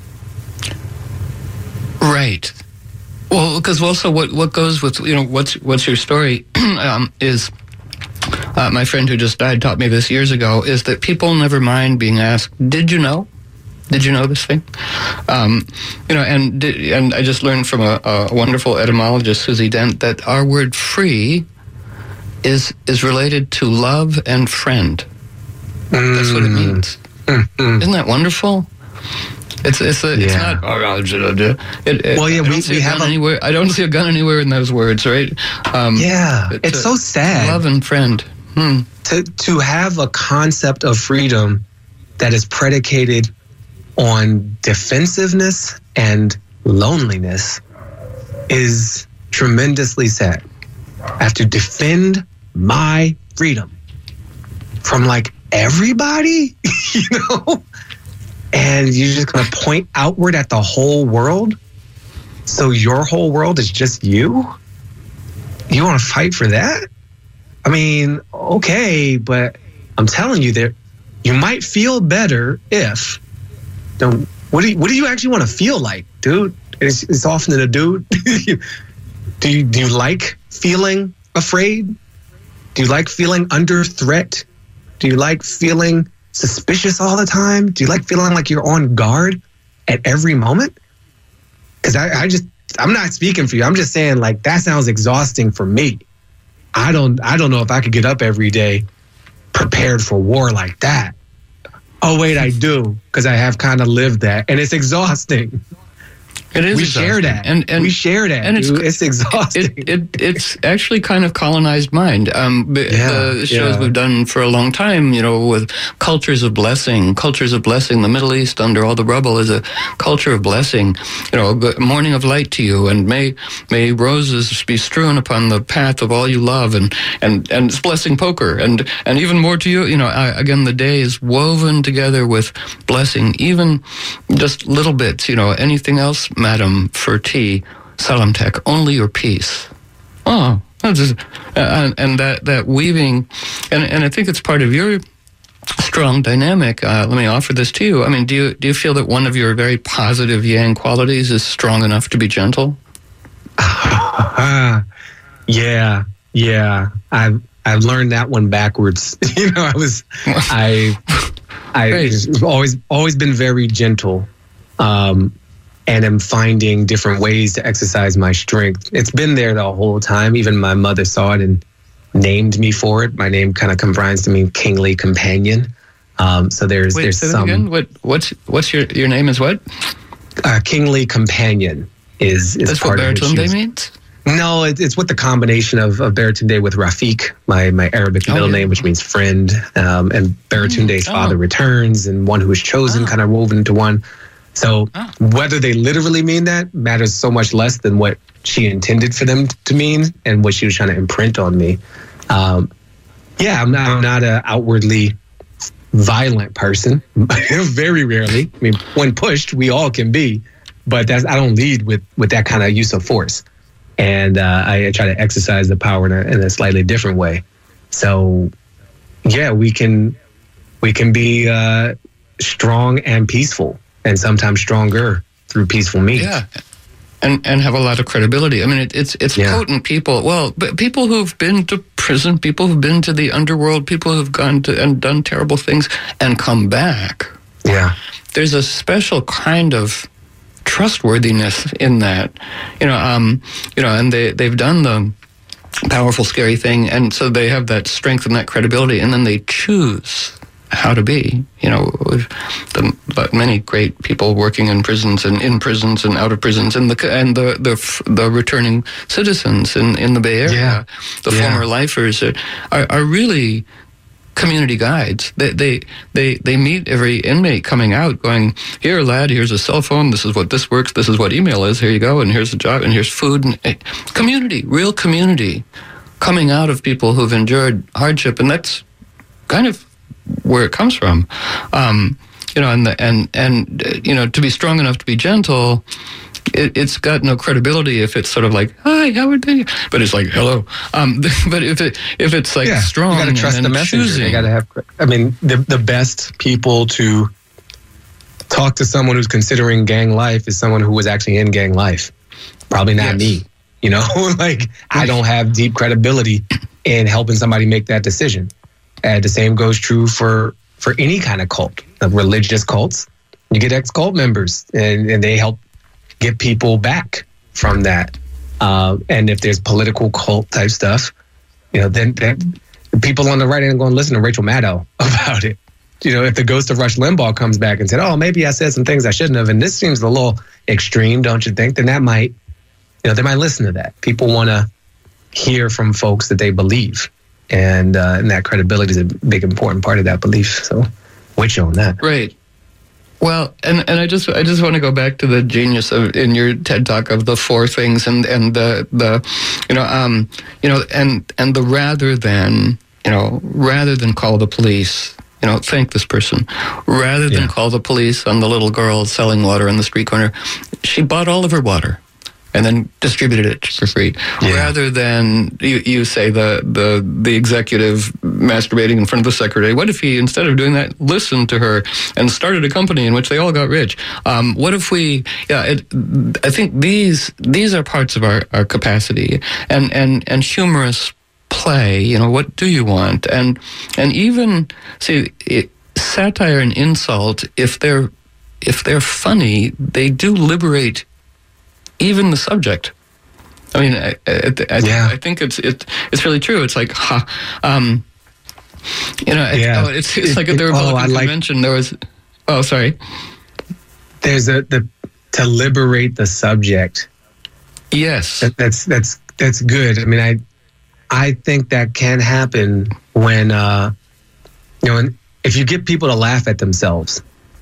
Right. Well, because also what, what goes with, you know, what's what's your story um, is, uh, my friend who just died taught me this years ago, is that people never mind being asked, did you know? Did you know this thing? Um, you know, and and I just learned from a, a wonderful etymologist, Susie Dent, that our word "free" is is related to love and friend. Mm. That's what it means. Mm-hmm. Isn't that wonderful? It's it's a, it's yeah. not. It, it, well, yeah, I we, we have a, anywhere. I don't see a gun anywhere in those words, right? Um, yeah, it's to, so sad. Love and friend. Hmm. To to have a concept of freedom that is predicated on defensiveness and loneliness is tremendously sad. I have to defend my freedom from like everybody, you know? And you're just gonna point outward at the whole world? So your whole world is just you? You wanna fight for that? I mean, okay, but I'm telling you that you might feel better if Don't, what do you, what do you actually want to feel like, dude? It's, it's often a dude. do you do you like feeling afraid? Do you like feeling under threat? Do you like feeling suspicious all the time? Do you like feeling like you're on guard at every moment? Because I, I just, I'm not speaking for you. I'm just saying, like, that sounds exhausting for me. I don't, I don't know if I could get up every day prepared for war like that. Oh, wait, I do, because I have kind of lived that, and it's exhausting. It is. We exhausting. share that, and, and we share that, and it's, it's exhausting. It, it, it's actually kind of colonized mind. Um, yeah, the shows yeah. we've done for a long time, you know, with cultures of blessing, cultures of blessing. The Middle East, under all the rubble, is a culture of blessing. You know, good morning of light to you, and may may roses be strewn upon the path of all you love, and and and it's blessing poker, and and even more to you. You know, I, again, the day is woven together with blessing, even just little bits. You know, anything else, Madam, for tea, Salamtek, only your peace. Oh, that's just, uh, and that, that weaving, and, and I think it's part of your strong dynamic. Uh, let me offer this to you. I mean, do you do you feel that one of your very positive yang qualities is strong enough to be gentle? yeah, yeah. I've I've learned that one backwards. you know, I was I I right. always always been very gentle. Um, and am finding different ways to exercise my strength. It's been there the whole time. Even my mother saw it and named me for it. My name kind of combines to mean kingly companion. Um, so there's Wait, there's say that some. Again? What what's what's your your name is what? Uh, kingly companion is is That's part what of it. Baratunde means. No, it, it's what the combination of, of Baratunde with Rafiq, my, my Arabic middle oh, yeah. name, which means friend, um, and Baratunde's mm, oh. father returns, and one who is chosen, oh. kind of woven into one. So oh. whether they literally mean that matters so much less than what she intended for them to mean and what she was trying to imprint on me. Um, yeah, I'm not, I'm not an outwardly violent person. Very rarely. I mean, when pushed, we all can be, but that's I don't lead with with that kind of use of force. And uh, I try to exercise the power in a, in a slightly different way. So, yeah, we can we can be uh, strong and peaceful, and sometimes stronger through peaceful means. Yeah, and and have a lot of credibility. I mean, it, it's it's yeah. potent people. Well, but people who've been to prison, people who've been to the underworld, people who've gone to and done terrible things and come back. Yeah, there's a special kind of trustworthiness in that, you know, um, you know, and they, they've done the powerful, scary thing, and so they have that strength and that credibility, and then they choose how to be, you know, the, but many great people working in prisons and in prisons and out of prisons, and the and the the, the returning citizens in, in the Bay Area, yeah. the yeah. former lifers are, are, are really community guides. They, they they they meet every inmate coming out going, here, lad, here's a cell phone, this is what this works, this is what email is, here you go, and here's the job, and here's food. And eh, community, real community coming out of people who've endured hardship, and that's kind of where it comes from. Um, you know, and the, and and uh, you know, to be strong enough to be gentle, It, it's got no credibility if it's sort of like, hi, how are you? But it's like, hello. Um, but if it if it's like yeah, strong, you got to trust and the messenger. Choosing. You got to have. I mean, the the best people to talk to someone who's considering gang life is someone who was actually in gang life. Probably not yes. me. You know, like I don't have deep credibility in helping somebody make that decision. And the same goes true for for any kind of cult, like religious cults. You get ex-cult members, and, and they help get people back from that. Uh, and if there's political cult type stuff, you know, then, then people on the right ain't going to listen to Rachel Maddow about it. You know, if the ghost of Rush Limbaugh comes back and said, oh, maybe I said some things I shouldn't have, and this seems a little extreme, don't you think? Then that might, you know, they might listen to that. People want to hear from folks that they believe. And, uh, and that credibility is a big, important part of that belief. So with you on that. Right. Well, and, and I just I just want to go back to the genius of in your TED Talk of the four things and, and the the you know um you know and and the rather than you know rather than call the police, you know, thank this person, rather than yeah. call the police on the little girl selling water on the street corner, she bought all of her water. and then distributed it for free, yeah. rather than you, you say the, the the executive masturbating in front of the secretary. What if he, instead of doing that, listened to her and started a company in which they all got rich? Um, what if we? Yeah, it, I think these these are parts of our, our capacity, and and and humorous play. You know, what do you want? And and even see it, satire and insult, if they're if they're funny, they do liberate even the subject. I mean, I, I, I, yeah. I think it's it, it's really true. It's like, ha, um, you know, yeah. oh, it's it's it, like at the Republican oh, convention. Like, there was, oh, sorry. There's a the to liberate the subject. Yes, that, that's that's that's good. I mean, I I think that can happen when uh, you know, if you get people to laugh at themselves.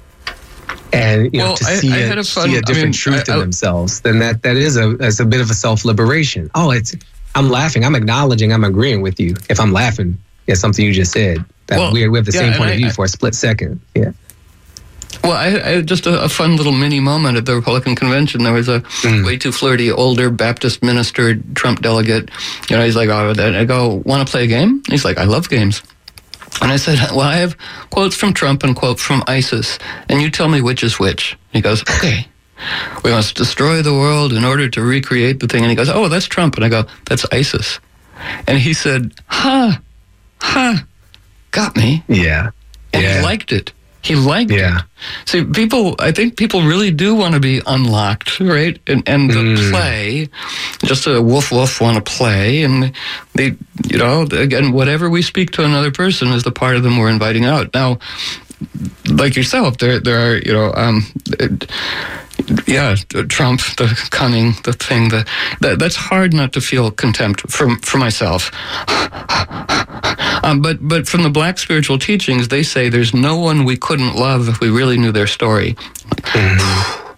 And you know, well, to see, I, I a, a fun, see a different I mean, truth I, I, in themselves, then that that is a as a bit of a self liberation. Oh, it's I'm laughing, I'm acknowledging, I'm agreeing with you. If I'm laughing at something you just said, that well, we, we have the yeah, same point I, of view I, for a split second. Yeah. Well, I, I just a, a fun little mini moment at the Republican convention. There was a mm. way too flirty older Baptist minister, Trump delegate. You know, he's like, oh, I go, want to play a game? He's like, I love games. And I said, well, I have quotes from Trump and quotes from ISIS, and you tell me which is which. He goes, okay, we must destroy the world in order to recreate the thing. And he goes, oh, that's Trump. And I go, that's ISIS. And he said, ha, ha, got me. Yeah. And yeah. he liked it. He liked yeah. it. See, people, I think people really do want to be unlocked, right? And and the mm. play, just a woof woof want to play. And they, you know, again, whatever we speak to another person is the part of them we're inviting out. Now, like yourself, there there are, you know, um, yeah, Trump, the cunning, the thing, the that, that's hard not to feel contempt for for myself. Um, but but from the Black spiritual teachings, they say there's no one we couldn't love if we really knew their story. Mm-hmm.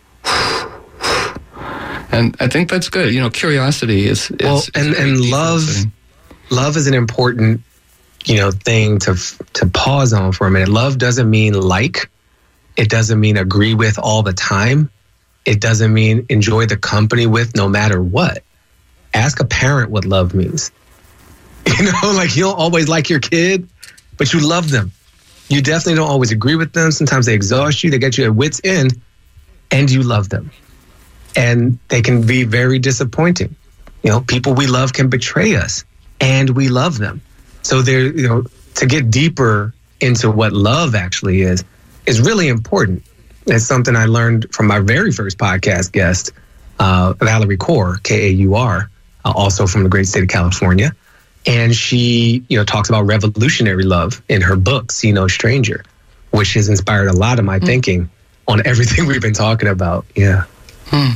And I think that's good. You know, curiosity is, is well, is and and love, love is an important, you know, thing to to pause on for a minute. Love doesn't mean like, it doesn't mean agree with all the time. It doesn't mean enjoy the company with no matter what. Ask a parent what love means. You know, like you don't always like your kid, but you love them. You definitely don't always agree with them. Sometimes they exhaust you. They get you at wit's end, and you love them. And they can be very disappointing. You know, people we love can betray us, and we love them. So there, you know, to get deeper into what love actually is, is really important. It's something I learned from my very first podcast guest, uh, Valerie Kaur, K A U R, uh, also from the great state of California. And she, you know, talks about revolutionary love in her book, See No Stranger, which has inspired a lot of my mm. thinking on everything we've been talking about. Yeah. Hmm.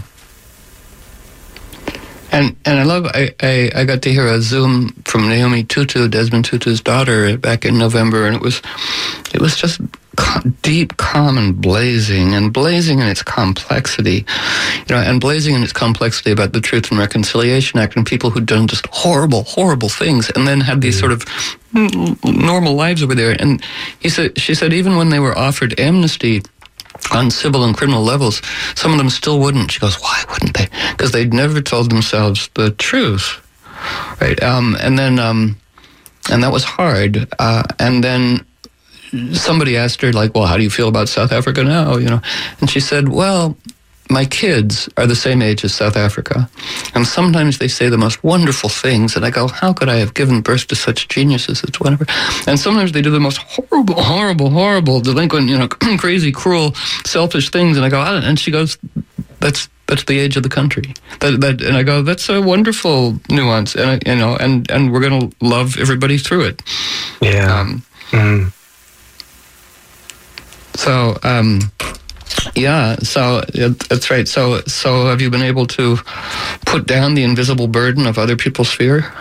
And and I love, I, I, I got to hear a Zoom from Naomi Tutu, Desmond Tutu's daughter, back in November, and it was it was just deep, calm, and blazing, and blazing in its complexity, you know, and blazing in its complexity about the Truth and Reconciliation Act and people who'd done just horrible, horrible things, and then had these sort of normal lives over there. And he said, she said, even when they were offered amnesty on civil and criminal levels, some of them still wouldn't. She goes, why wouldn't they? Because they'd never told themselves the truth, right? Um, and then, um, and that was hard. Uh, and then somebody asked her, like, well, how do you feel about South Africa now? You know, and she said, well, my kids are the same age as South Africa, and sometimes they say the most wonderful things, and I go, how could I have given birth to such geniuses? It's whatever. And sometimes they do the most horrible, horrible, horrible, delinquent, you know, crazy, cruel, selfish things, and I go, oh, and she goes, that's that's the age of the country. That that, and I go, that's a wonderful nuance, and I, you know, and and we're gonna love everybody through it. Yeah. Um, mm. So, um, yeah, so that's right. So, so have you been able to put down the invisible burden of other people's fear?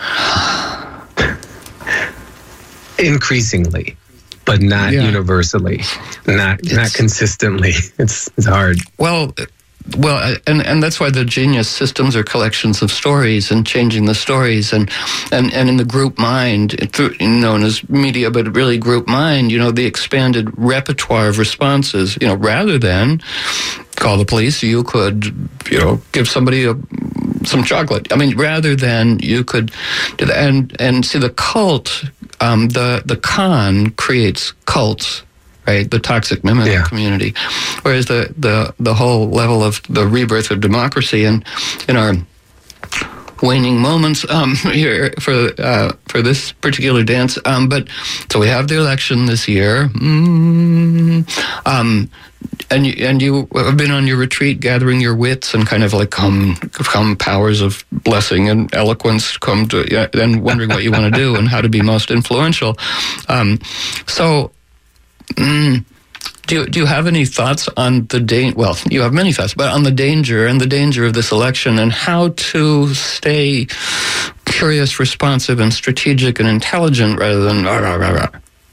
Increasingly, but not yeah. universally, not it's, not consistently. It's it's hard. Well. Well, and, and that's why the Genius systems are collections of stories and changing the stories and, and, and in the group mind, through, known as media, but really group mind, you know, the expanded repertoire of responses, you know, rather than call the police, you could, you know, give somebody a some chocolate. I mean, rather than you could do that. And, and see, the cult, um, the, the con creates cults, right? The toxic mimic yeah. community. Whereas the, the, the whole level of the rebirth of democracy and in our waning moments um, here for uh, for this particular dance. Um, but so we have the election this year. Mm, um, and you, and you have been on your retreat gathering your wits and kind of like come come powers of blessing and eloquence come to yeah, and wondering what you want to do and how to be most influential. Um, so mm, do you, do you have any thoughts on the danger? Well, you have many thoughts, but on the danger and the danger of this election and how to stay curious, responsive, and strategic and intelligent rather than rah, rah, rah, rah.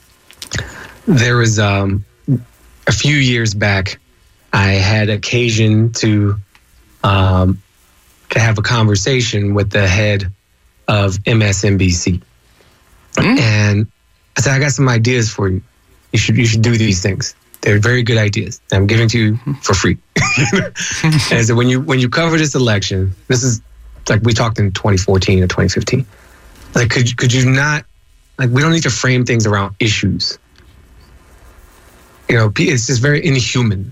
There was um, a few years back, I had occasion to um, to have a conversation with the head of M S N B C, mm. and I said, "I got some ideas for you. You should you should do these things. They're very good ideas. I'm giving to you for free." And so when you when you cover this election, this is like we talked in twenty fourteen or twenty fifteen. Like, could could you not, like, we don't need to frame things around issues. You know, it's just very inhuman.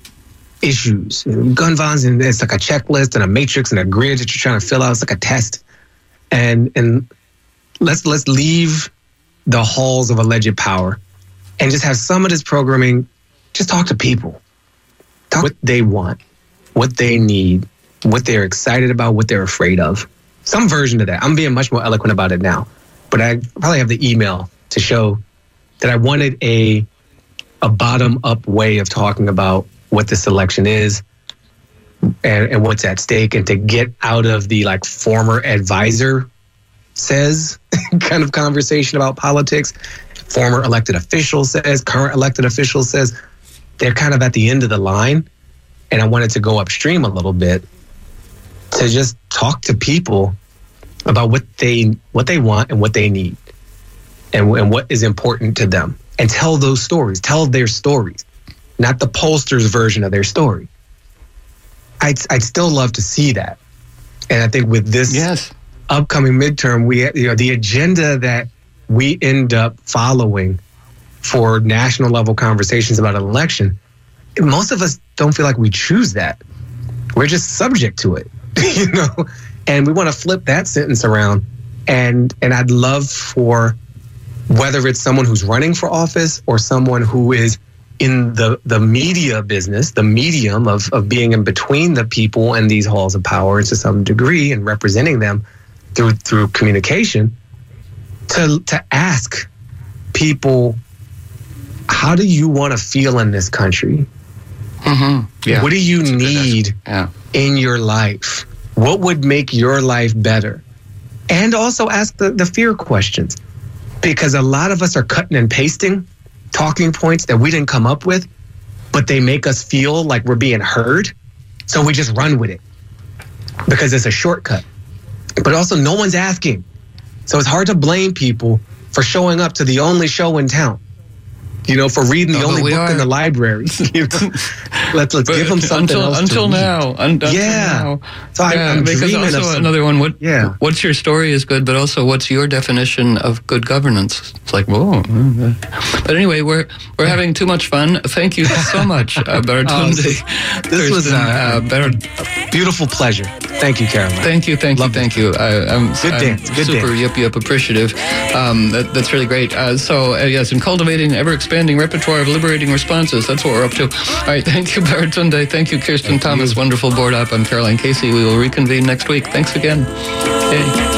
Issues, you know, gun violence, and it's like a checklist and a matrix and a grid that you're trying to fill out. It's like a test, and and let's let's leave the halls of alleged power and just have some of this programming. Just talk to people. Talk what they want, what they need, what they're excited about, what they're afraid of. Some version of that. I'm being much more eloquent about it now, but I probably have the email to show that I wanted a a bottom-up way of talking about what this election is and, and what's at stake, and to get out of the like former advisor says kind of conversation about politics. Former elected official says, current elected official says. They're kind of at the end of the line, and I wanted to go upstream a little bit to just talk to people about what they what they want and what they need, and, and what is important to them, and tell those stories, tell their stories, not the pollster's version of their story. I'd, I'd still love to see that, and I think with this yes. upcoming midterm, we you know the agenda that we end up following for national level conversations about an election, most of us don't feel like we choose that. We're just subject to it, you know? And we want to flip that sentence around. And and I'd love for, whether it's someone who's running for office or someone who is in the, the media business, the medium of, of being in between the people and these halls of power to some degree and representing them through through communication, to to ask people, how do you want to feel in this country? Mm-hmm. Yeah. What do you need yeah. in your life? What would make your life better? And also ask the, the fear questions, because a lot of us are cutting and pasting talking points that we didn't come up with, but they make us feel like we're being heard. So we just run with it because it's a shortcut. But also no one's asking. So it's hard to blame people for showing up to the only show in town. You know, for reading the no, only book are. in the library. You know? let's let's give them something until, else until to now. Un, until yeah. now. So I, yeah, I'm because dreaming also of some, another one. What? Yeah. What's your story is good, but also what's your definition of good governance? It's like whoa. But anyway, we're we're having too much fun. Thank you so much, uh, Baratunde. oh, this was uh, a beautiful pleasure. Thank you, Caroline. Thank you, thank Love you, thank you. I, I'm, good I'm dance. Good super dance. yip yip appreciative. Um, that, that's really great. Uh, so uh, yes, in cultivating ever expanding repertoire of liberating responses. That's what we're up to. All right. Thank you, Baratunde. Thank you, Kirsten thank Thomas. You. Wonderful board up. I'm Caroline Casey. We will reconvene next week. Thanks again. Hey.